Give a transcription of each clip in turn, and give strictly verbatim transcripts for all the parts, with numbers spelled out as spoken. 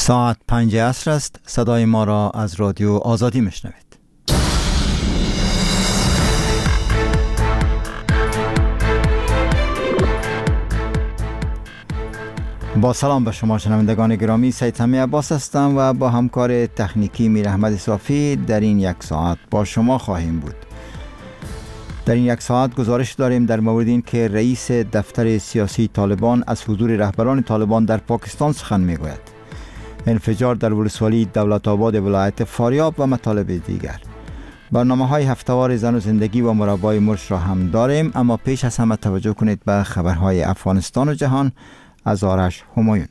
ساعت پنج عصر است. صدای ما را از رادیو آزادی میشنوید. با سلام به شما شنوندگان گرامی، سید سمی عباس هستم و با همکار تکنیکی میر احمد صافی در این یک ساعت با شما خواهیم بود. در این یک ساعت گزارش داریم در مورد این که رئیس دفتر سیاسی طالبان از حضور رهبران طالبان در پاکستان سخن میگوید. انفجار در ولسوالی دولت آباد ولایت فاریاب و مطالب دیگر. برنامه های هفته‌وار زن و زندگی و مربای مرش را هم داریم، اما پیش از همه توجه کنید به خبرهای افغانستان و جهان از آرش همایون.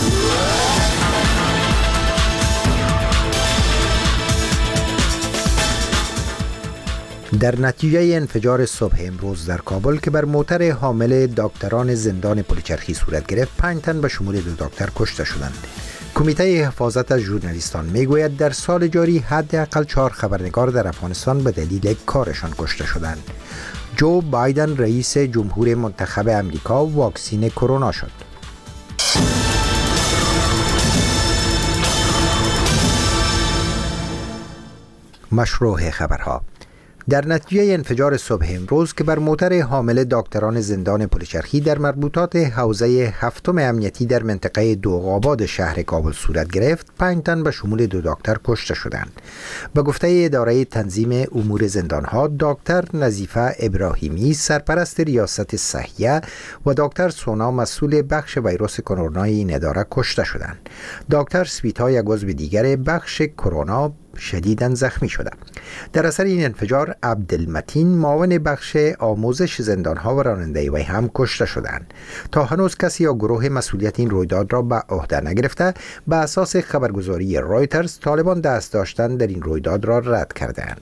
در نتیجه انفجار صبح امروز در کابل که بر موتر حامل دکتران زندان پلچرخی صورت گرفت، پنج تن به شمول دو دکتر کشته شدند. کمیته حفاظت از ژورنالیستان میگوید در سال جاری حداقل چهار خبرنگار در افغانستان به دلیل کارشان کشته شدند. جو بایدن رئیس جمهور منتخب امریکا واکسین کرونا شد. مشروع خبرها. در نتیجه انفجار صبح امروز که بر موتر حامل دکتران زندان پلچرخی در مربوطات حوزه هفتم امنیتی در منطقه دوغاباد شهر کابل صورت گرفت، پنج تن به شمول دو دکتر کشته شدند. به گفته اداره تنظیم امور زندانها، دکتر نظیفه ابراهیمی سرپرست ریاست صحیه و دکتر سونا مسئول بخش ویروس کرونا این اداره کشته شدند. دکتر سویتا یک عضو دیگر بخش کرونا شدیداً زخمی شده. در اثر این انفجار عبدالمتین معاون بخش آموزش زندانها و راننده وی هم کشته شدند. تا هنوز کسی یا گروه مسئولیت این رویداد را به عهده نگرفته. به اساس خبرگزاری رایترز، طالبان دست داشتن در این رویداد را رد کردند.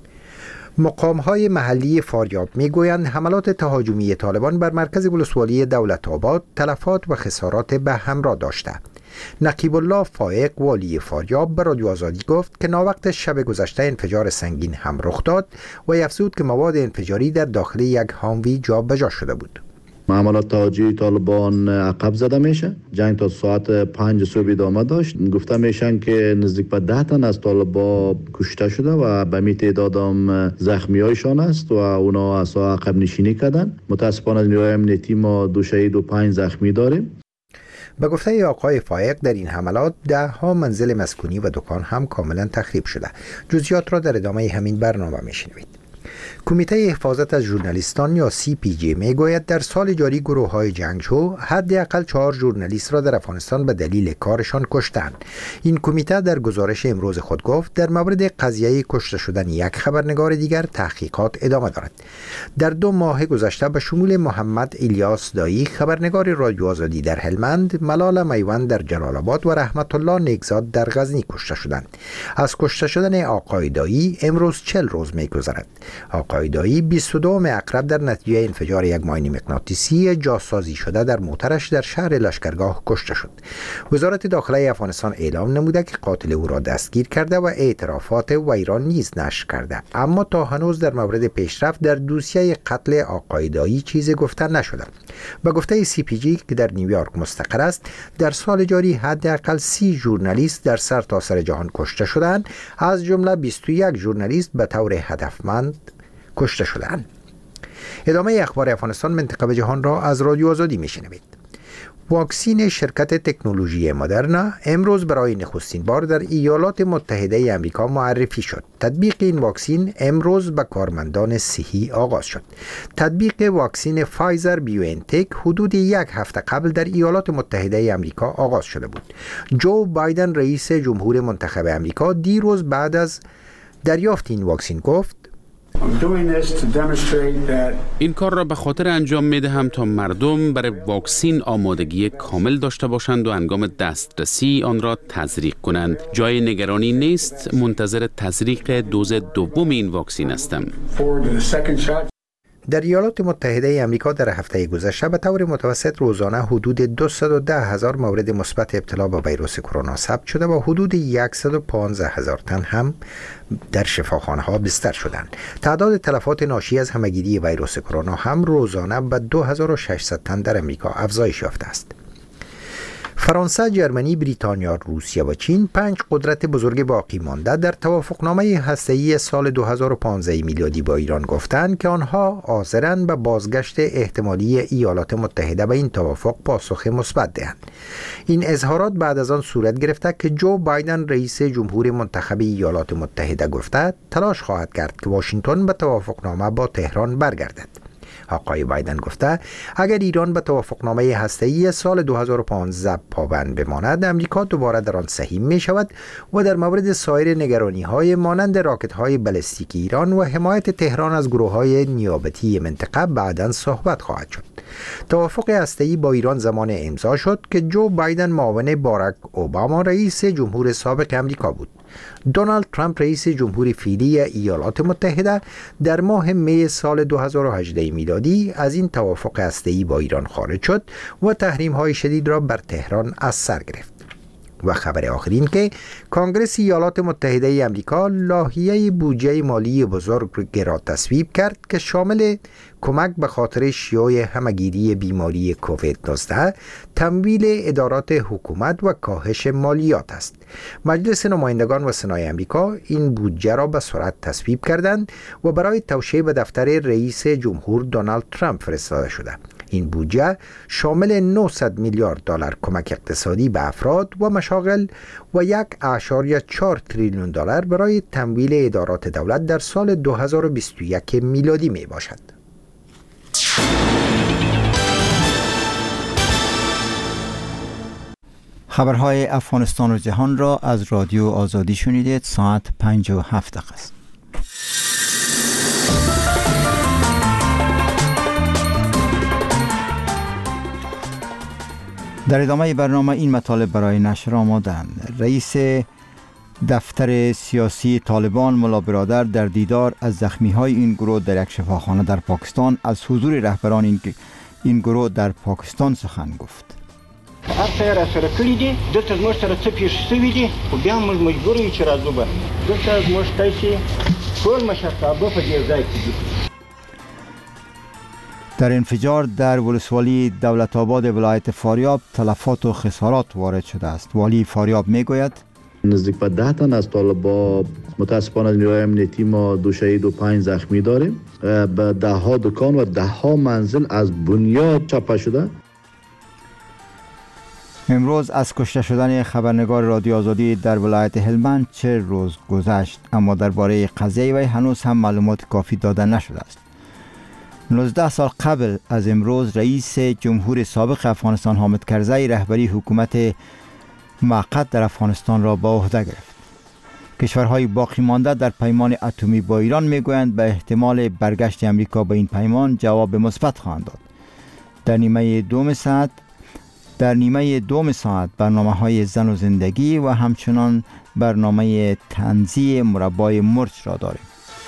مقام‌های محلی فاریاب می‌گویند حملات تهاجمی طالبان بر مرکز ولسوالی دولت آباد تلفات و خسارات به همراه داشته. نقیب الله فائق والی فاریاب به رادیو آزادی گفت که ناوقت شب گذشته انفجار سنگین هم رخ داد و افزود که مواد انفجاری در داخل یک هاموی جابجا شده بود. معاملات تهاجمی طالبان عقب زده میشه. جنگ تا ساعت پنج صبح ادامه داشت. گفته میشن که نزدیک به ده تن از طالبان کشته شده و به می تعداد هم زخمی هایشان است و اونا از عقب نشینی کردن. متاسفانه نیروهای امنیتی ما دو شهید و پنج زخمی داریم. به گفته آقای فائق در این حملات ده ها منزل مسکونی و دکان هم کاملا تخریب شده. جزئیات را در ادامه همین برنامه میشنوید. کمیته حفاظت از ژورنالیستان یا سی پی جی میگوید در سال جاری گروه های جنگجو حداقل چهار ژورنالیست را در افغانستان به دلیل کارشان کشتند. این کمیته در گزارش امروز خود گفت در مورد قضیه کشته شدن یک خبرنگار دیگر تحقیقات ادامه دارد. در دو ماه گذشته به شمول محمد الیاس دایی خبرنگار رادیو آزادی در هلمند، ملال میوند در جلال آباد و رحمت الله نیکزاد در غزنی کشته شدند. از کشته شدن آقای دایی امروز چهل روز میگذرد. آقای دایی بیست و دوم اکتبر در نتیجه انفجار یک ماین مغناطیسی جاسازی شده در موترش در شهر لشکرگاه کشته شد. وزارت داخله افغانستان اعلام نموده که قاتل او را دستگیر کرده و اعترافات وی را نیز نشر کرده، اما تا هنوز در مورد پیشرفت در دوسیه قتل آقای دایی چیزی گفته نشده. به گفته سی پی جی که در نیویورک مستقر است، در سال جاری حداقل سی ژورنالیست در سرتاسر جهان کشته شدند، از جمله بیست و یک ژورنالیست به طور هدفمند کشته شدند. ادامه اخبار افغانستان منطقه و جهان را از رادیو آزادی میشنوید. واکسین شرکت تکنولوژی مدرنا امروز برای نخستین بار در ایالات متحده آمریکا معرفی شد. تطبیق این واکسین امروز به کارمندان صحی آغاز شد. تطبیق واکسین فایزر بیوانتک حدود یک هفته قبل در ایالات متحده آمریکا آغاز شده بود. جو بایدن رئیس جمهور منتخب آمریکا دیروز بعد از دریافت این واکسین گفت: این کار را به خاطر انجام می دهم تا مردم برای واکسین آمادگی کامل داشته باشند و هنگام دسترسی آن را تزریق کنند. جای نگرانی نیست، منتظر تزریق دوز دوم این واکسین هستم. در ایالات متحده آمریکا در هفته گذشته به طور متوسط روزانه حدود دویست و ده هزار مورد مثبت ابتلا به ویروس کرونا ثبت شده و حدود صد و پانزده هزار تن هم در شفاخانه ها بستر شدند. تعداد تلفات ناشی از همهگیری ویروس کرونا هم روزانه به دو هزار و ششصد تن در آمریکا افزایش یافته است. فرانسه، جرمنی، بریتانیا، روسیه و چین پنج قدرت بزرگ باقی مانده در توافقنامه هسته‌ای سال دو هزار و پانزده میلادی با ایران گفتند که آنها حاضرند به بازگشت احتمالی ایالات متحده به این توافق پاسخ مثبت دهند. این اظهارات بعد از آن صورت گرفته که جو بایدن رئیس جمهور منتخب ایالات متحده گفته تلاش خواهد کرد که واشنگتن به توافقنامه با تهران برگردد. آقای بایدن گفته اگر ایران به توافقنامه هسته‌ای سال دو هزار و پانزده پابند بماند، امریکا دوباره در آن سهیم می شود و در مورد سایر نگرانی‌های مانند راکت‌های بالستیک ایران و حمایت تهران از گروه‌های نیابتی منطقه بعداً صحبت خواهد شد. توافق هسته‌ای با ایران زمان امضا شد که جو بایدن معاون باراک اوباما رئیس جمهور سابق امریکا بود. دونالد ترامپ رئیس جمهور فعلی ایالات متحده در ماه می سال دو هزار و هجده میلادی از این توافق هسته‌ای با ایران خارج شد و تحریم‌های شدید را بر تهران از سر گرفت. و خبر آخرین که کنگره ایالات متحده امریکا لایحه بودجه مالی بزرگ را تصویب کرد که شامل کمک به خاطر شیوع همهگیری بیماری کووید نوزده، تمویل ادارات حکومت و کاهش مالیات است. مجلس نمایندگان و سنای امریکا این بودجه را به سرعت تصویب کردند و برای توشیح به دفتر رئیس جمهور دونالد ترامپ فرستاده شده. این بودجه شامل نهصد میلیارد دلار کمک اقتصادی به افراد و مشاغل و یک اشاریه چهار تریلیون دلار برای تمویل ادارات دولت در سال دو هزار و بیست و یک میلادی می باشد. خبرهای افغانستان و جهان را از رادیو آزادی شنیدید. ساعت پنج و هفت دقیقه است. در ادامه برنامه این مطالب برای نشر آمادند. رئیس دفتر سیاسی طالبان ملا برادر در دیدار از زخمی‌های این گروه در یک شفاخانه در پاکستان از حضور رهبران این این گروه در پاکستان سخن گفت. هر څه را سره کړی دي، دلته زموږ سره څه پیښ شوي دي، خو بیا موږ مجبور یو چې راځو به دلته زموږ پیسې ټول مشرتابه په دې ځای کې دي. در انفجار در ولسوالی دولت آباد ولایت فاریاب تلفات و خسارات وارد شده است. والی فاریاب میگوید نزدیک به ده تن از طالبان متاسفانه نیروی امنیتی ما دو شهید و پنج زخمی داریم. به ده ها دکان و ده ها منزل از بنیاد چپه شده. امروز از کشته شدن خبرنگار رادیو آزادی در ولایت هلمند چه روز گذشت، اما درباره قضیه وی هنوز هم معلومات کافی داده نشده است. نوزده سال قبل از امروز رئیس جمهور سابق افغانستان حامد کرزی رهبری حکومت موقت در افغانستان را به عهده گرفت. کشورهای باقی مانده در پیمان اتمی با ایران میگویند به احتمال برگشت امریکا به این پیمان جواب مثبت خواهند داد. در نیمه دوم ساعت در نیمه دوم ساعت برنامه‌های زن و زندگی و همچنان برنامه طنزی مربای مرچ را داریم.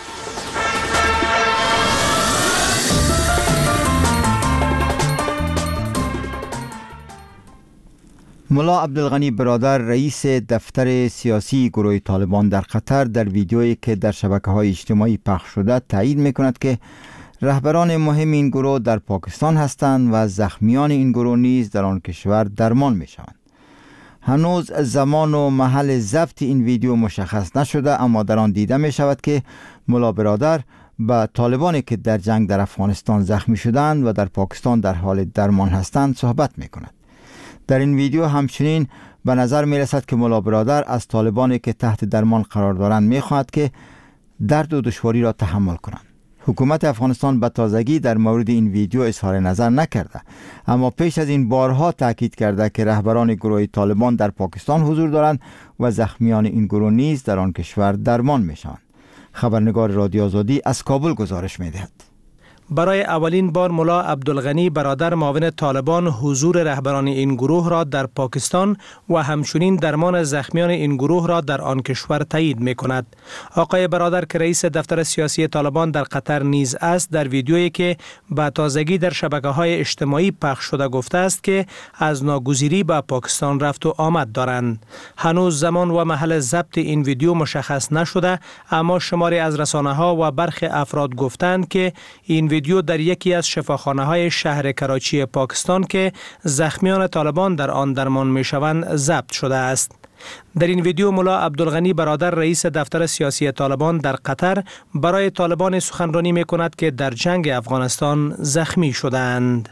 ملا عبدالغنی برادر رئیس دفتر سیاسی گروه طالبان در قطر در ویدیویی که در شبکه‌های اجتماعی پخش شده تایید می‌کند که رهبران مهم این گروه در پاکستان هستند و زخمیان این گروه نیز در آن کشور درمان می‌شوند. هنوز زمان و محل ضبط این ویدیو مشخص نشده، اما در آن دیده می‌شود که ملا برادر با طالبانی که در جنگ در افغانستان زخمی شدند و در پاکستان در حال درمان هستند صحبت می‌کند. در این ویدیو همچنین به نظر می رسد که ملا برادر از طالبانی که تحت درمان قرار دارند می خواهد که درد و دشواری را تحمل کنند. حکومت افغانستان به تازگی در مورد این ویدیو اظهار نظر نکرده، اما پیش از این بارها تاکید کرده که رهبران گروه طالبان در پاکستان حضور دارند و زخمیان این گروه نیز در آن کشور درمان می شوند. خبرنگار رادیو آزادی از کابل گزارش می دهد. برای اولین بار ملا عبدالغنی برادر معاون طالبان حضور رهبران این گروه را در پاکستان و همچنین درمان زخمیان این گروه را در آن کشور تایید می کند. آقای برادر که رئیس دفتر سیاسی طالبان در قطر نیز است، در ویدیویی که به تازگی در شبکه‌های اجتماعی پخش شده گفته است که از ناگزیری به پاکستان رفت و آمد دارند. هنوز زمان و محل ضبط این ویدیو مشخص نشده، اما شماری از رسانه‌ها و برخی افراد گفتند که این ویدیو ویدیو در یکی از شفاخانه‌های شهر کراچی پاکستان که زخمیان طالبان در آن درمان می‌شوند ضبط شده است. در این ویدیو ملا عبدالغنی برادر رئیس دفتر سیاسی طالبان در قطر برای طالبان سخنرانی می‌کند که در جنگ افغانستان زخمی شدند.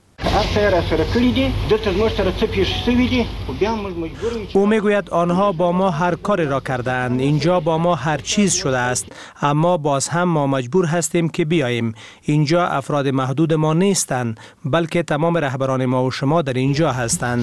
او میگوید آنها با ما هر کاری را کردند، اینجا با ما هر چیز شده است، اما باز هم ما مجبور هستیم که بیاییم. اینجا افراد محدود ما نیستند، بلکه تمام رهبران ما و شما در اینجا هستند.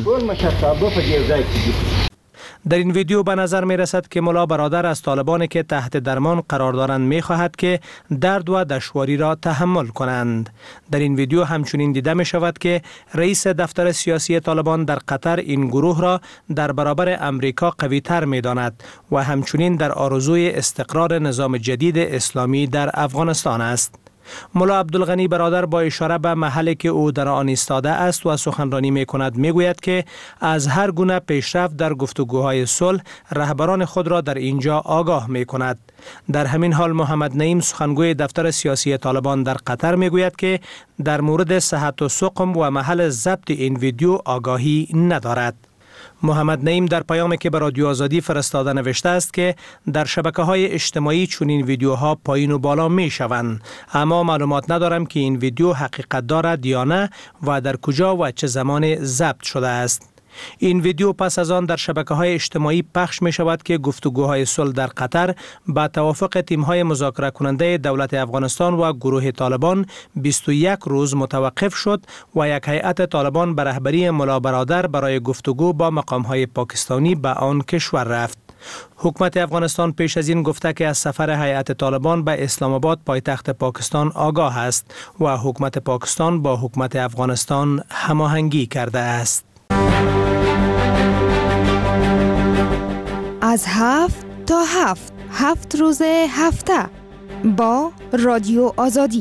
در این ویدیو به نظر می رسد که ملا برادر از طالبانی که تحت درمان قرار دارند می خواهد که درد و دشواری را تحمل کنند. در این ویدیو همچنین دیده می شود که رئیس دفتر سیاسی طالبان در قطر این گروه را در برابر امریکا قوی تر می داند و همچنین در آرزوی استقرار نظام جدید اسلامی در افغانستان است. ملا عبدالغنی برادر با اشاره به محلی که او در آن ایستاده است و سخنرانی می کند می گوید که از هر گونه پیشرفت در گفتگوهای صلح رهبران خود را در اینجا آگاه می کند. در همین حال محمد نعیم سخنگوی دفتر سیاسی طالبان در قطر می گوید که در مورد صحت و سقم و محل ضبط این ویدیو آگاهی ندارد. محمد نعیم در پیامی که به رادیو آزادی فرستاده نوشته است که در شبکه‌های اجتماعی چنین ویدیوها پایین و بالا می شوند، اما معلومات ندارم که این ویدیو حقیقت دارد یا نه و در کجا و چه زمان ضبط شده است. این ویدیو پس از آن در شبکه‌های اجتماعی پخش می شود که گفتگوهای صلح در قطر با توافق تیم‌های مذاکره کننده دولت افغانستان و گروه طالبان بیست و یک روز متوقف شد و یک هیئت طالبان به رهبری ملا برادر برای گفتگو با مقام‌های پاکستانی به آن کشور رفت. حکومت افغانستان پیش از این گفته که از سفر هیئت طالبان به اسلام آباد پایتخت پاکستان آگاه است و حکومت پاکستان با حکومت افغانستان هماهنگی کرده است. از هفت تا هفت هفت روز هفته با رادیو آزادی.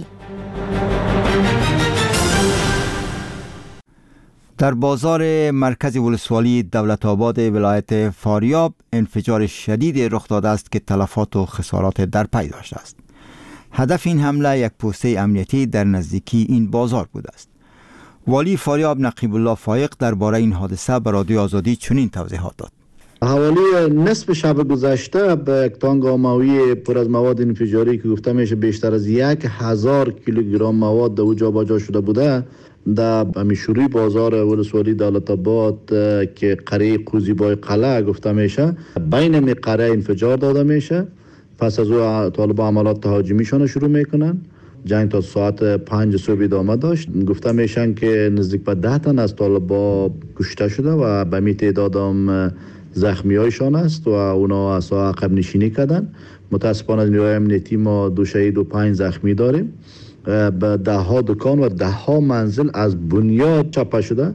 در بازار مرکز ولسوالی دولت آباد ولایت فاریاب انفجار شدید رخ داده است که تلفات و خسارات در پی داشته است. هدف این حمله یک پوسته امنیتی در نزدیکی این بازار بوده است. والی فاریاب نقیب الله فایق درباره این حادثه به رادیو آزادی چنین توضیحات داد. حوالی نصف شب گذشته به یک تانک آموی پر از مواد انفجاری که گفته میشه بیشتر از یک هزار کیلوگرم مواد در جا باجا شده بوده در همیشوری بازار ولسوالی دولت آباد که قریه قوزیبای قلعه گفته میشه بین می قریه انفجار داده میشه. پس از او طالبان عملات تهاجمیشان شروع میکنن. جنگ تا ساعت پنج صبح ادامه داشت. گفته میشن که نزدیک به ده تن از طالبان کشته شده و به می تعداد هم زخمی هایشان است و اونا از عقب نشینی کردن. متاسفانه از نیروهای امنیتی ما دو شهید و پنج زخمی داریم. به ده ها دکان و ده ها منزل از بنیاد چپه شده.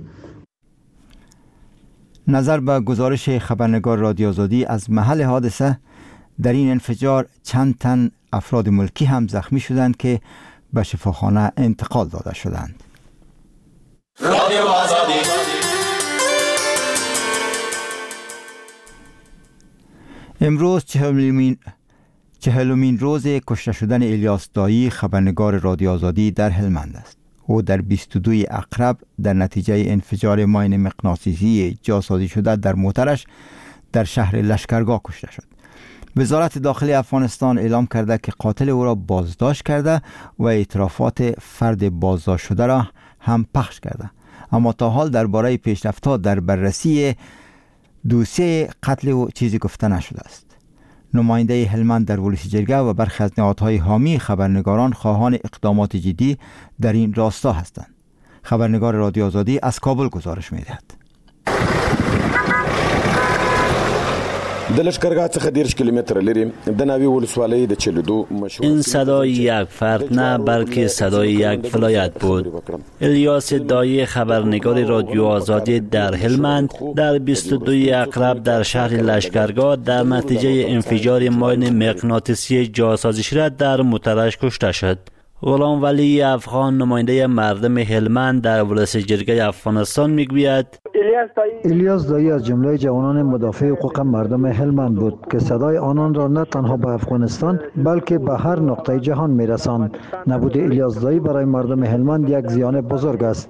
نظر به گزارش خبرنگار رادیو آزادی از محل حادثه، در این انفجار چند تن افراد ملکی هم زخمی شدند که به شفاخانه انتقال داده شدند. رادیو آزادی. امروز چهلمین چهلمین روز کشته شدن الیاس دایی خبرنگار رادیو آزادی در هلمند است. او در بیست و دو اکرب در نتیجه انفجار ماین مغناطیسی جاسازی شده در موترش در شهر لشکرگاه کشته شد. وزارت داخلی افغانستان اعلام کرده که قاتل او را بازداشت کرده و اعترافات فرد بازداشت شده را هم پخش کرده، اما تا حال درباره پیشرفت‌ها در بررسی دوسیه قتل او چیزی گفته نشده است. نماینده هلمند در ولسی جرگه و برخی از نهادهای حامی خبرنگاران خواهان اقدامات جدی در این راستا هستند. خبرنگار رادیو آزادی از کابل گزارش می‌دهد. این صدای یک فرد نه بلکه صدای یک ولایت بود. الیاس دایی خبرنگار رادیو آزادی در هلمند در بیست و دو اکرب در شهر لشکرگاه در نتیجه انفجار ماین مغناطیسی جاسازی شده در موترش کشته شد. غلام ولی افغان نماینده مردم هلمند در ولایت جرگه افغانستان میگوید الیاس دایی از جمله جوانان مدافع حقوق مردم هلمند بود که صدای آنان را نه تنها به افغانستان بلکه به هر نقطه جهان میرساند. نبود الیاس دایی برای مردم هلمند یک زیان بزرگ است.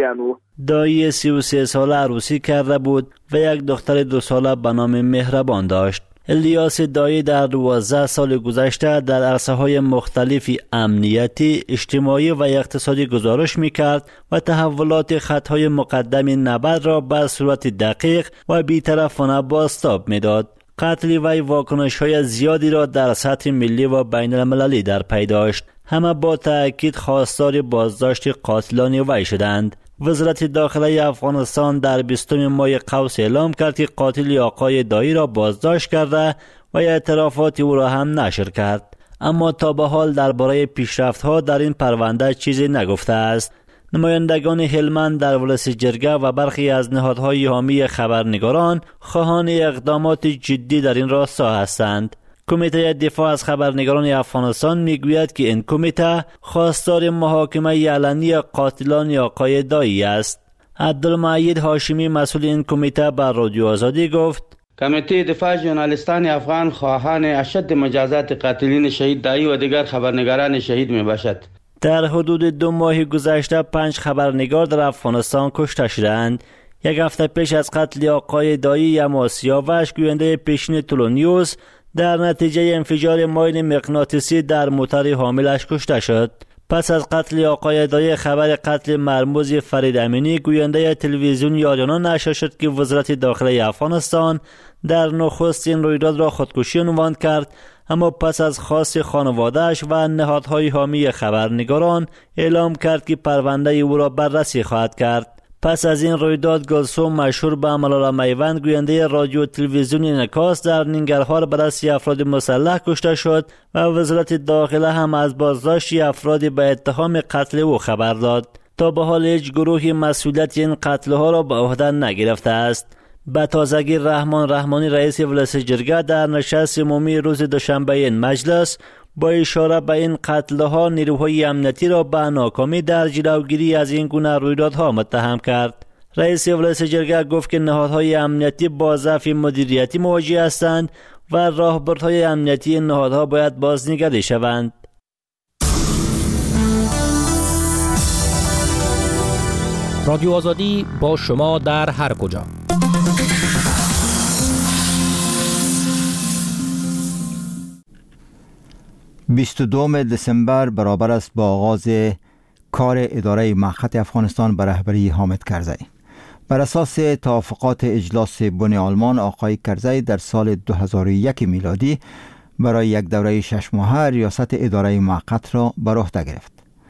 دایی سی و سه ساله عروسی کرده بود و یک دختر دو ساله به نام مهربان داشت. الیاس دایی در دوازده سال گذشته در عرصه‌های مختلفی امنیتی، اجتماعی و اقتصادی گزارش می‌کرد و تحولات خطهای مقدم نبرد را به صورت دقیق و بی‌طرفانه بازتاب می‌داد. قتل وی واکنش‌های زیادی را در سطح ملی و بین‌المللی در پی داشت. همه با تأکید خواستار بازداشت قاتلان وی شدند. وزارت داخله افغانستان در بیستم ماه قوس اعلام کرد که قاتل آقای دایی را بازداشت کرده و اعترافات او را هم نشر کرد. اما تا به حال درباره پیشرفت‌ها در این پرونده چیزی نگفته است. نمایندگان هلمند در ولایت جرگه و برخی از نهادهای حامی خبرنگاران خواهان اقدامات جدی در این راستا هستند. کمیته دفاع از خبرنگاران افغانستان میگوید که این کمیته خواستار محاکمه علنی قاتلان آقای دایی است. عبدالمعید هاشمی مسئول این کمیته بر رادیو آزادی گفت: کمیته دفاع ژورنالیستان افغان خواهان اشد مجازات قاتلین شهید دایی و دیگر خبرنگاران شهید می باشد. در حدود دو ماه گذشته پنج خبرنگار در افغانستان کشته شدند. یک هفته پیش از قتل آقای دایی یما سیاوش گوینده پیشین تلونیوس در نتیجه انفجار ماین مغناطیسی در موتور حاملش کشته شد. پس از قتل آقای دایی خبر قتل مرموز فرید امینی گوینده تلویزیون یاریانا نشر شد که وزارت داخله افغانستان در نخست این رویداد را خودکشی عنوان کرد، اما پس از خواست خانواده‌اش و نهادهای حامی خبرنگاران اعلام کرد که پرونده او را بررسی خواهد کرد. پس از این رویداد گلسوم مشهور به ملالا میوند گوینده رادیو و تلویزیون انعکاس در ننگرهار به دست افراد مسلح کشته شد و وزارت داخله هم از بازداشت افرادی به اتهام قتل او خبر داد. تا به حال هیچ گروهی مسئولیت این قتل‌ها را به عهده نگرفته است. به تازگی رحمان رحمانی رئیس ولایت جرگه در نشست عمومی روز دوشنبه این مجلس با اشاره به این قتل‌ها نیروهای امنیتی را به ناکامی در جلوگیری از این گونه رویدادها متهم کرد. رئیس ولایت جرگه گفت که نهادهای امنیتی با ضعف مدیریتی مواجه هستند و راهبردهای امنیتی این نهادها باید بازنگری شوند. رادیو آزادی با شما در هر کجا. بیست و دوم دسامبر برابر است با آغاز کار اداره مخط افغانستان به رهبری حامد کرزی. بر اساس توافقات اجلاس بن آلمان، آقای کرزی در سال دو هزار و یک میلادی برای یک دوره شش ماهه ریاست اداره مخط را بر عهده گرفت.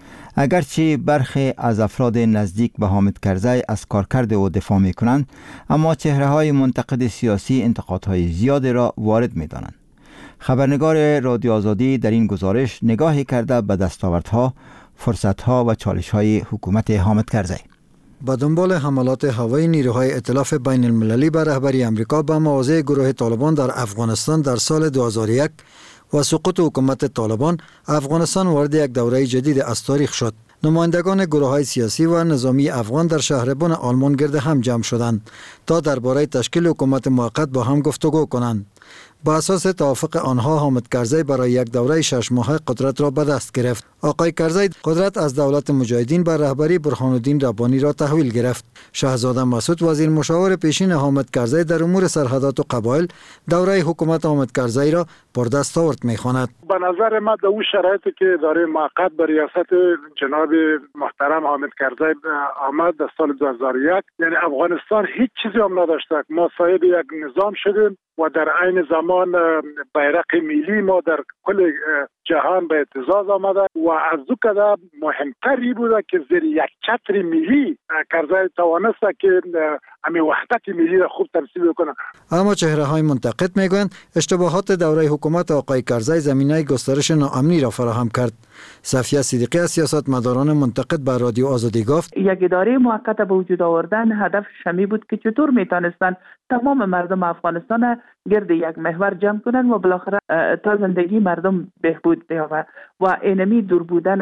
اگرچه برخی از افراد نزدیک به حامد کرزی از کارکرد او دفاع می کنند، اما چهره های منتقد سیاسی انتقادهای زیاد را وارد می دانند. خبرنگار رادیو آزادی در این گزارش نگاهی کرده به دستاوردها، فرصتها و چالش‌های حکومت حامد کرزی. با دنبال حملات هوایی نیروهای ائتلاف بین المللی به رهبری امریکا به مواضع گروه طالبان در افغانستان در سال دو هزار و یک و سقوط حکومت طالبان، افغانستان وارد یک دوره جدید از تاریخ شد. نمایندگان گروه‌های سیاسی و نظامی افغان در شهر بن آلمان گرد هم جمع شدند تا درباره تشکیل حکومت موقت با هم گفتگو کنند. با اساس توافق آنها حامد کرزی برای یک دوره شش ماهه قدرت را به دست گرفت. آقای کرزی قدرت از دولت مجاهدین بر رهبری برهان الدین ربانی را تحویل گرفت. شهزاده مسعود وزیر مشاور پیشین حامد کرزی در امور سرحدات و قبایل دوره حکومت حامد کرزی را بردست آورد می‌خواند. به نظر ما در اون شرایطی که اداره موقت به ریاست جناب محترم حامد کرزی آمد در سال دو هزار و یک، یعنی افغانستان هیچ چیزی هم نداشت. ما صاحب یک نظام شدیم و در عین زمان بیرق ملی ما در کل جهان به اعتزاز آمده و از دو کده مهمتری بوده که زیر یک چتر ملی کرزی توانست که همین وحدت ملی را خوب ترسیم کنه. اما چهره های منتقد میگویند اشتباهات دوره حکومت آقای کرزی زمینه گسترش ناامنی را فراهم کرد. صفیه صدیقی از سیاستمداران منتقد به رادیو آزادی گفت: یک اداره موقت به وجود آوردن هدف شمی بود که چطور میتونستن تمام مردم افغانستان گرد یک محور جمع کنن و بالاخره تا زندگی مردم بهبود بیابه و اینمی دور بودن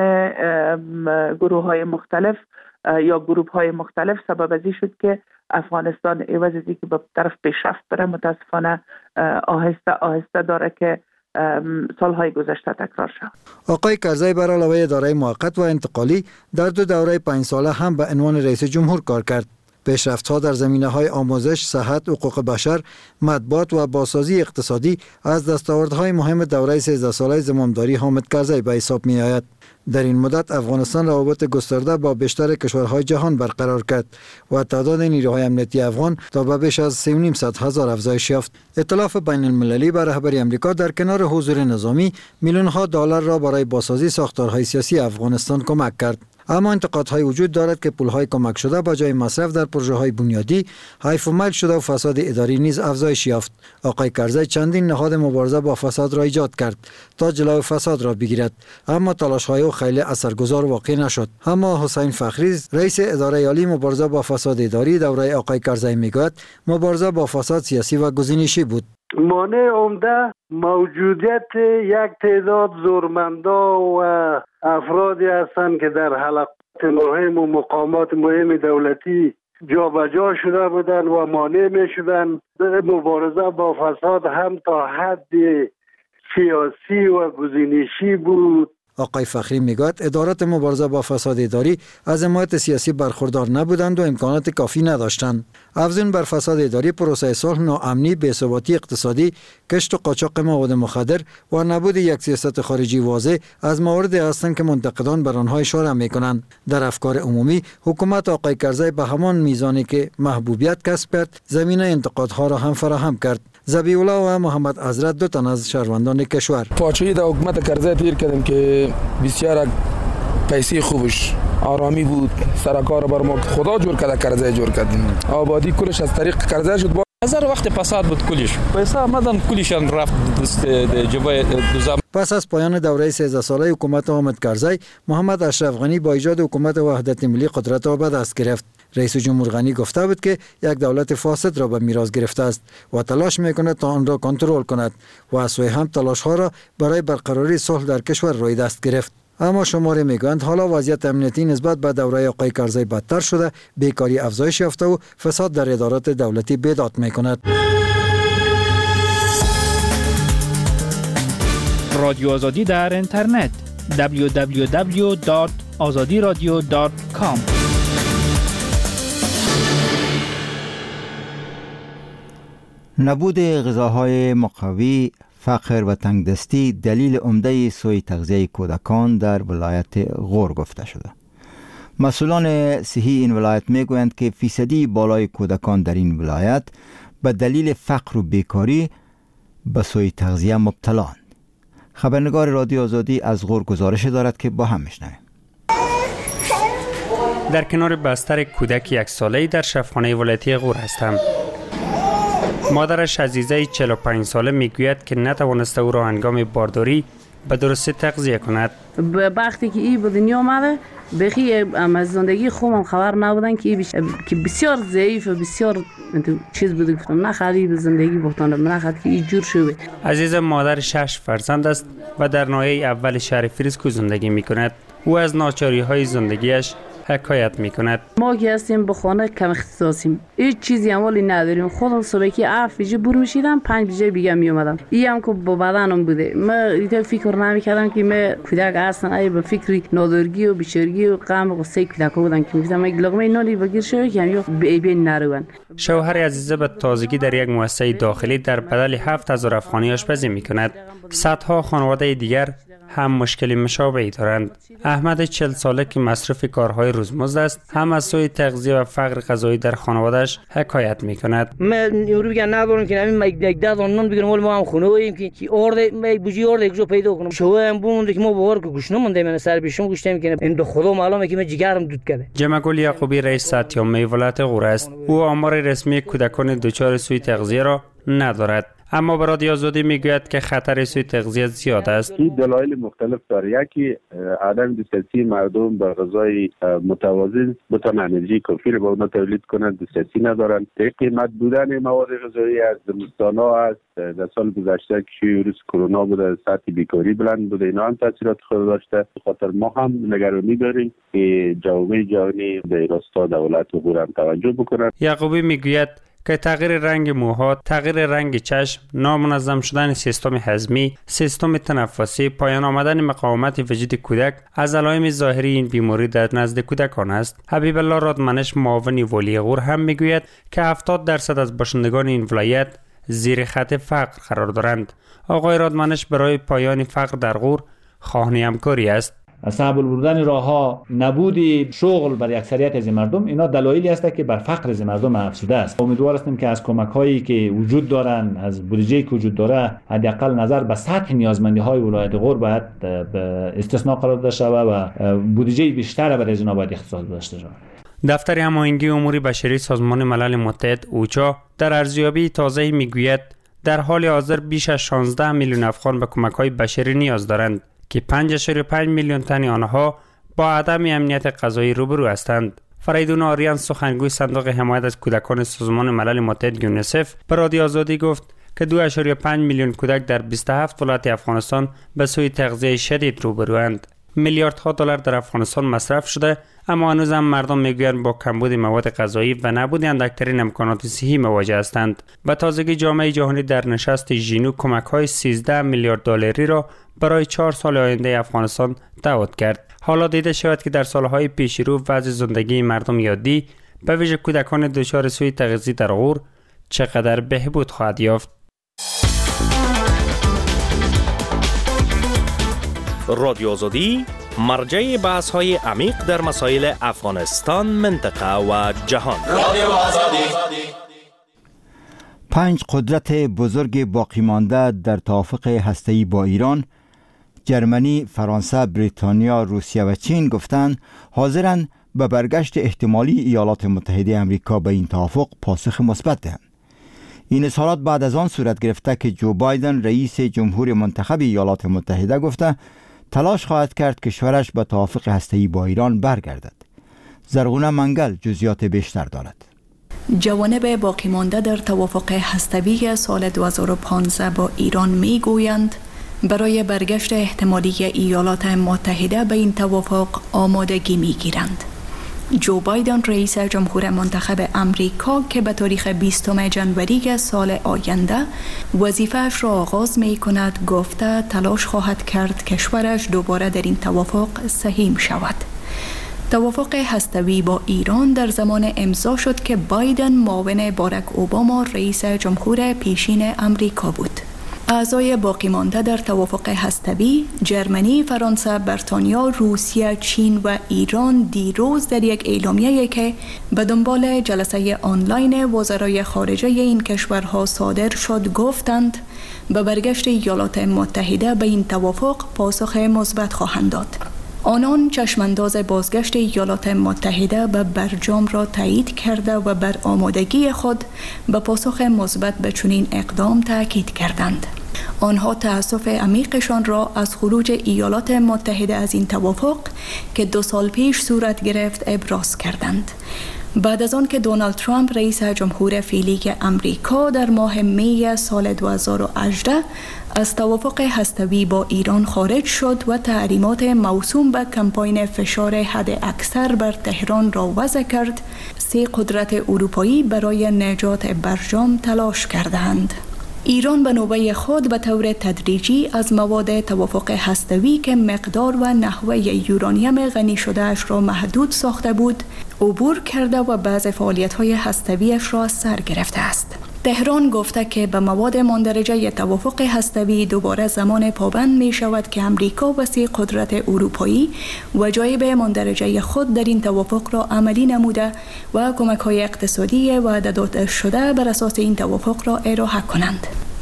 گروه های مختلف یا گروه های مختلف سبب ازی شد که افغانستان عوض ازی که به طرف پیشرفت بره متاسفانه آهسته آهسته داره که سالهای گذشته تکرار شد. آقای کرزی بر علاوه اداره موقت و انتقالی در دو دوره پنج ساله هم به عنوان رئیس جمهور کار کرد. پیشرفت‌ها در زمینه‌های آموزش، صحت، حقوق بشر، مطبوعات و بازسازی اقتصادی از دستاوردهای مهم دوره سیزده ساله زمامداری حامد کرزی به حساب می‌آید. در این مدت افغانستان روابط گسترده با بیشتر کشورهای جهان برقرار کرد و تعداد نیروهای امنیتی افغان تا به بیش از سه و نیم صد هزار افزایش یافت. ائتلاف بین المللی به رهبری آمریکا در کنار حضور نظامی میلیون‌ها دلار را برای بازسازی ساختارهای سیاسی افغانستان کمک کرد. اما انتقادهای وجود دارد که پولهای کمک شده با جای مصرف در پروژه‌های بنیادی حیف و میل شده و فساد اداری نیز افزایش یافت. آقای کرزی چندین نهاد مبارزه با فساد را ایجاد کرد تا جلوی فساد را بگیرد، اما تلاش‌های او خیلی اثرگذار واقع نشد. اما حسین فخری رئیس اداره عالی مبارزه با فساد اداری دوره آقای کرزی میگوید مبارزه با فساد سیاسی و گزینشی بود. مانع عمده موجودیت یک تعداد زورمندا و افرادی هستند که در حلقات مهم و مقامات مهم دولتی جابجا شده بودند و مانع می شدند. مبارزه با فساد هم تا حد سیاسی و گزینشی بود. آقای فخری میگوید ادارات مبارزه با فساد اداری از حمایت سیاسی برخوردار نبودند و امکانات کافی نداشتند. افزون بر فساد اداری، پروسه صلح، ناامنی، بی‌ثباتی اقتصادی، کشت و قاچاق مواد مخدر و نبود یک سیاست خارجی واضح از مواردی هستند که منتقدان بر آنها اشاره میکنند. در افکار عمومی حکومت آقای کرزی به همان میزانی که محبوبیت کسب کرد زمینه انتقادها را هم فراهم کرد. ذبیح الله و محمد حضرت دو تن از شهروندان کشور پاچویی در حکومت کرزی تیر کردیم که بسیار پیسه خوبش آرامی بود، سرکار بر ما خدا جور کرده، کرزی جور کردیم. آبادی کلش از طریق کرزی شد. هزار وقت فساد بود کلش پیسه آمدن کلشان رفت دست جبهه دوزم. پس از پایان دوره سیزده ساله حکومت حامد کرزی، محمد اشرف غنی با ایجاد حکومت وحدت ملی قدرت را به دست گرفت. رئیس جمهور غنی گفته بود که یک دولت فاسد را به میراث گرفته است و تلاش میکند تا آن را کنترل کند و از سوی هم تلاش ها را برای برقراری صلح در کشور روی دست گرفت. اما شماره میگویند حالا وضعیت امنیتی نسبت به دوره آقای کرزی بدتر شده، بیکاری افزایش یافته و فساد در ادارات دولتی بیداد میکند. رادیو آزادی در اینترنت دبلیو دبلیو دبلیو دات آزادی رادیو دات کام. نبود غذاهای مقوی، فقر و تنگدستی دلیل عمده سوء تغذیه کودکان در ولایت غور گفته شده. مسئولان صحی این ولایت میگویند که فیصدی بالای کودکان در این ولایت به دلیل فقر و بیکاری به سوء تغذیه مبتلاند. خبرنگار رادیو آزادی از غور گزارش دارد که با هم میشنویم. در کنار بستر کودک یک ساله‌ای در شفاخانه ولایتی غور هستم. مادرش عزیزه چهل و پنج ساله میگوید که نتوانسته او را هنگام بارداری به درستی تغذیه کند. وقتی که این به دنیا آمده بخی از زندگی خوبم خبر نبودن که بیش... که بسیار ضعیف و بسیار چیز بوده، گفتم نخواهی به زندگی بختانم، نخواهد که این جور شده. عزیز مادر شش فرزند است و در ناحیه اول شهر فریسکو زندگی می کند. او از ناچاری های زندگیش حکایت می کند. ما که هستیم به خانه کم اختصاصیم، هیچ چیزی اموالی نداریم. خودم صبح که هفت بجه بور میشیدم، پنج بجه بیگه می اومدم. این هم که با بدنم بوده، ما ایتا فکر نمی کردم که ما کودک هستن، ای به فکری نادرگی و بیچارگی و غم و غصه کودک بودن که میگفتم یک لقمه نانی بگیر شوی که همین بی بی نروان. شوهر عزیزه به تازگی در یک مؤسسه داخلی در بدل هفت هزار افغانی آشپزی می کند. صدها خانواده دیگر هم مشکلی مشابهی دارند. احمد چهل ساله که مصرف کارهای روزمزد است، هم از سوء تغذیه و فقر غذایی در خانواده‌اش حکایت می‌کند. من امروز میگن ندارم که همین یک ده دانون بگیرم ولی ما هم خونه ایم که کی ارده می بوجی ارده کجا پیدا کنم. شو هم بوند که ما باور که گوش نمونده، من سر پیشم گوشتم که این دو خدا معلومه که من جگرم دود کرده. جمع گل یعقوبی رئیس ساتیام ولایت غور است. او آمار رسمی کودکان دچار سوء تغذیه را ندارد، اما به رادیو آزادی میگوید که خطر سوء تغذیه زیاد است. این دلایل مختلف داره. یکی عدم دسترسی مردم به غذای متوازن، بتوان انرژی کافی رو به اونها تولید کنند، دسترسی ندارند. قیمت بودن مواد غذایی از زمستان‌ها است. در سال گذشته که ویروس کرونا بوده، سطح بیکاری بلند بوده، اینا هم تاثیرات خود داشته. به خاطر ما هم نگرانی داریم که جامعه جهانی به راستا دولت و هم توجه بکنند. یعقوبی میگوید که تغییر رنگ موها، تغییر رنگ چشم، نامنظم شدن سیستم هضمی، سیستم تنفسی، پایان آمدن مقاومت وجود کودک از علائم ظاهری این بیماری در نزد کودکان است. حبیب الله رادمنش معاون والی غور هم میگوید که هفتاد درصد از باشندگان این ولایت زیر خط فقر قرار دارند. آقای رادمنش برای پایان فقر در غور خواهان همکاری است. صعب بردن راهها، نبود شغل برای اکثریت از مردم، اینا دلایلی است که بر فقر از مردم افزوده است. امیدوار هستیم که از کمک هایی که وجود دارند، از بودجه‌ای که وجود داره، حداقل نظر به سطح نیازمندی های ولایت غور باید به استثناء قرار داده شود و بودجه بیشتر برای اینا باید اختصاص داشته شود. دفتر هماهنگی امور بشری سازمان ملل متحد اوچا در ارزیابی تازه میگوید در حال حاضر بیش از شانزده میلیون افغان به کمک‌های بشری نیاز دارند که پنج اشاری پنج میلیون تن آنها با عدم امنیت غذایی روبرو هستند. فریدون آریان سخنگوی صندوق حمایت از کودکان سازمان ملل متحد یونیسف به رادیو آزادی گفت که دو اشاری پنج میلیون کودک در بیست و هفت ولایت افغانستان به سوی تغذیه شدید روبروند. میلیاردها دلار در افغانستان مصرف شده، اما هنوز هم مردم میگویند با کمبود مواد غذایی و نبود اندکترین امکانات صحی مواجه هستند. و تازگی جامعه جهانی در نشست ژینو کمک‌های سیزده میلیارد دلاری را برای چهار سال آینده افغانستان دعوت کرد. حالا دیده شود که در سالهای پیش رو وضع زندگی مردم یادی به ویژه کودکان دچار سوء تغذیه در غور چقدر بهبود خواهد یافت. رادیو آزادی مرجع بحث های عمیق در مسائل افغانستان، منطقه و جهان. رادیو آزادی. پنج قدرت بزرگ باقی مانده در توافق هسته‌ای با ایران، جرمنی، فرانسه، بریتانیا، روسیه و چین گفتند حاضرند به برگشت احتمالی ایالات متحده آمریکا به این توافق پاسخ مثبت دهند. این اظهارات بعد از آن صورت گرفته که جو بایدن رئیس جمهور منتخب ایالات متحده گفته تلاش خواهد کرد کشورش به توافق هسته‌ای با ایران برگردد. زرغونه منگل جزئیات بیشتر دارد. جوانب باقی مانده در توافق هسته‌ای سال دو هزار و پانزده با ایران میگویند برای برگشت احتمالی ایالات متحده به این توافق آمادگی میگیرند. جو بایدن رئیس جمهور منتخب امریکا که به تاریخ بیستم ژانویه سال آینده وظیفه‌اش را آغاز می کند گفته تلاش خواهد کرد کشورش دوباره در این توافق سهیم شود. توافق هسته‌ای با ایران در زمان امضا شد که بایدن معاون باراک اوباما رئیس جمهور پیشین امریکا بود. اعضای باقی مانده در توافق هسته‌ای جرمنی، فرانسه، بریتانیا، روسیه، چین و ایران دیروز در یک اعلامیه‌ای که به دنبال جلسه آنلاین وزرای خارجه این کشورها صادر شد گفتند به برگشت ایالات متحده به این توافق پاسخ مثبت خواهند داد. آنان چشمانداز بازگشت ایالات متحده به برجام را تایید کرده و بر آمادگی خود به پاسخ مثبت به چنین اقدام تاکید کردند. آنها تأسف عمیقشان را از خروج ایالات متحده از این توافق که دو سال پیش صورت گرفت ابراز کردند. بعد از آن که دونالد ترامپ رئیس جمهور فعلی امریکا در ماه می سال دو هزار و هجده از توافق هسته‌ای با ایران خارج شد و تحریمات موسوم به کمپاین فشار حد اکثر بر تهران را وضع کرد، سه قدرت اروپایی برای نجات برجام تلاش کردند. ایران به نوبه خود به طور تدریجی از مواد توافق هسته‌ای که مقدار و نحوه یورانیم غنی شده اش را محدود ساخته بود، عبور کرده و بعض فعالیت‌های هسته‌ای‌اش را سر گرفته است. تهران گفته که به مواد مندرجه توافق هسته‌ای دوباره زمان پابند می شود که امریکا و سه قدرت اروپایی وجایب مندرجه خود در این توافق را عملی نموده و کمک‌های اقتصادی وعده داده شده بر اساس این توافق را ارائه کنند.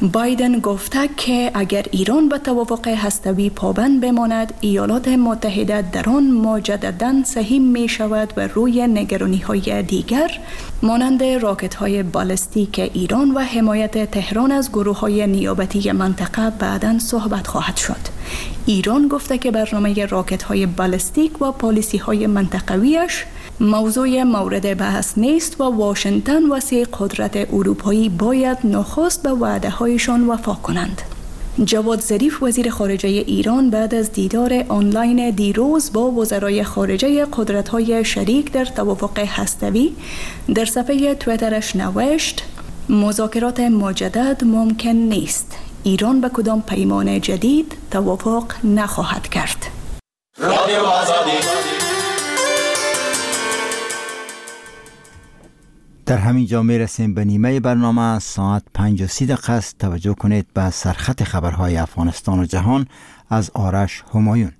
بایدن گفته که اگر ایران به توافق هسته‌ای پابند بماند، ایالات متحده در آن مجدداً سهیم می شود و روی نگرانی‌های دیگر مانند راکت‌های بالستیک ایران و حمایت تهران از گروه‌های نیابتی منطقه بعداً صحبت خواهد شد. ایران گفته که برنامه راکت‌های بالستیک و پالیسی‌های منطقویش موضوع مورد بحث نیست و واشنگتن و سه قدرت اروپایی باید نخست به وعده‌هایشان وفا کنند. جواد ظریف وزیر خارجه ایران بعد از دیدار آنلاین دیروز با وزرای خارجه قدرت‌های شریک در توافق هسته‌ای در صفحه توییترش نوشت: مذاکرات مجدد ممکن نیست. ایران به کدام پیمان جدید توافق نخواهد کرد. رادیو آزادی. در همین جا می رسیم به نیمه برنامه. ساعت پنج و سی دقیقه است. توجه کنید به سرخط خبرهای افغانستان و جهان از آرش همایون.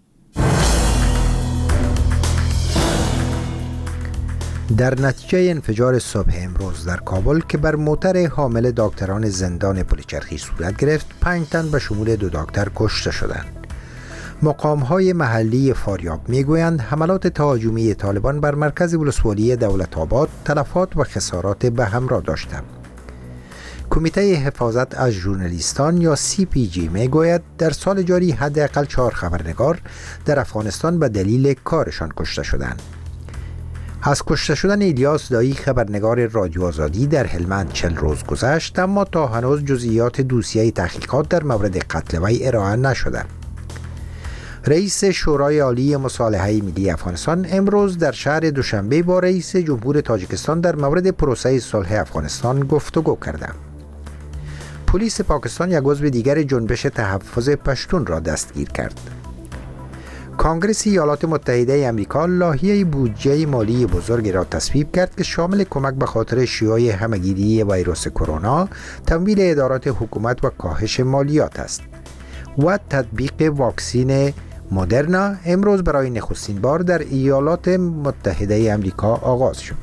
در نتیجه انفجار صبح امروز در کابل که بر موتر حامل دکتران زندان پلچرخی صورت گرفت، پنج تن به شمول دو دکتر کشته شدند. مقام‌های محلی فاریاب می‌گویند حملات تهاجمی طالبان بر مرکز ولسوالی دولت‌آباد تلفات و خسارات به همراه داشته. کمیته حفاظت از ژورنالیستان یا سی پی جی می‌گوید در سال جاری حداقل چهار خبرنگار در افغانستان به دلیل کارشان کشته شدند. از کشته شدن الیاس دایی خبرنگار رادیو آزادی در هلمند چهل روز گذشت، اما تا هنوز جزئیات دوسیه تحقیقات در مورد قتل وی ارائه نشده. رئیس شورای عالی مصالحه ملی افغانستان امروز در شهر دوشنبه با رئیس جمهور تاجیکستان در مورد پروسه صلح افغانستان گفتگو کرده. پلیس پاکستان یک عضو دیگر جنبش تحفظ پشتون را دستگیر کرد. کانگرس ایالات متحده آمریکا لایحه بودجه مالی بزرگی را تصویب کرد که شامل کمک به خاطر شیوع همهگیری ویروس کرونا، تمویل ادارات حکومت و کاهش مالیات است. و تطبیق واکسین مدرنا امروز برای نخستین بار در ایالات متحده آمریکا آغاز شد.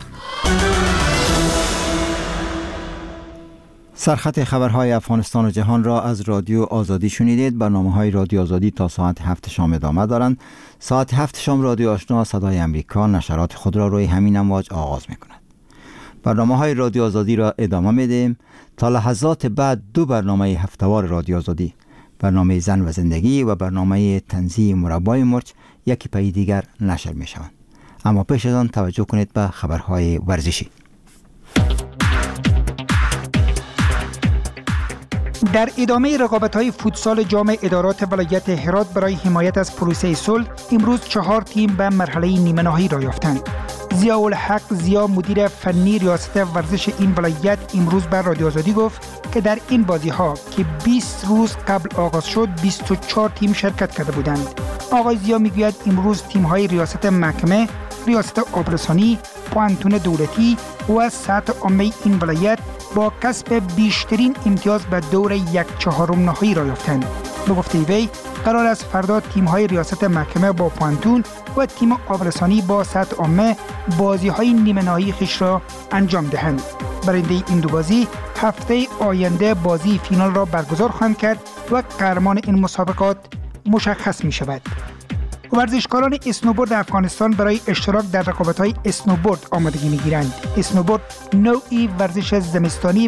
سرخط خبرهای افغانستان و جهان را از رادیو آزادی شنیدید. برنامه‌های رادیو آزادی تا ساعت هفت شام ادامه دارند. ساعت هفت شام رادیو آشنا صدای امریکا نشرات خود را روی همین امواج آغاز می‌کند. برنامه‌های رادیو آزادی را ادامه می‌دهیم. تا لحظات بعد دو برنامه هفته‌وار رادیو آزادی، برنامه زن و زندگی و برنامه طنزی مربای مرچ یکی پی دیگر نشر می‌شوند. اما پیش از آن توجه کنید به خبرهای ورزشی. در ادامه رقابت‌های فوتسال جام ادارات ولایت هرات برای حمایت از پروسه صلح، امروز چهار تیم به مرحله نیمه نهایی را یافتند. ضیاءالحق زیا مدیر فنی ریاست ورزش این ولایت امروز بر رادیو آزادی گفت که در این بازی‌ها که بیست روز قبل آغاز شد بیست و چهار تیم شرکت کرده بودند. آقای زیا میگوید امروز تیم‌های ریاست محکمه، ریاست آبرسانی، پوانتون دولتی و سطح عامه این ولایت با کسب بیشترین امتیاز به دور یک چهارم نهایی را یافتند. به گفته وی قرار است فردا تیم‌های ریاست محکمه با پوانتون و تیم آبرسانی با سطح عامه بازی‌های نیمه نهایی خویش را انجام دهند. برنده این دو بازی هفته آینده بازی فینال را برگزار خواهند کرد و قهرمان این مسابقات مشخص می شود. ورزشکاران اسنوبورد افغانستان برای اشتراک در رقابت‌های اسنوبورد آمادگی می‌گیرند. اسنوبورد نوعی ورزش زمستانی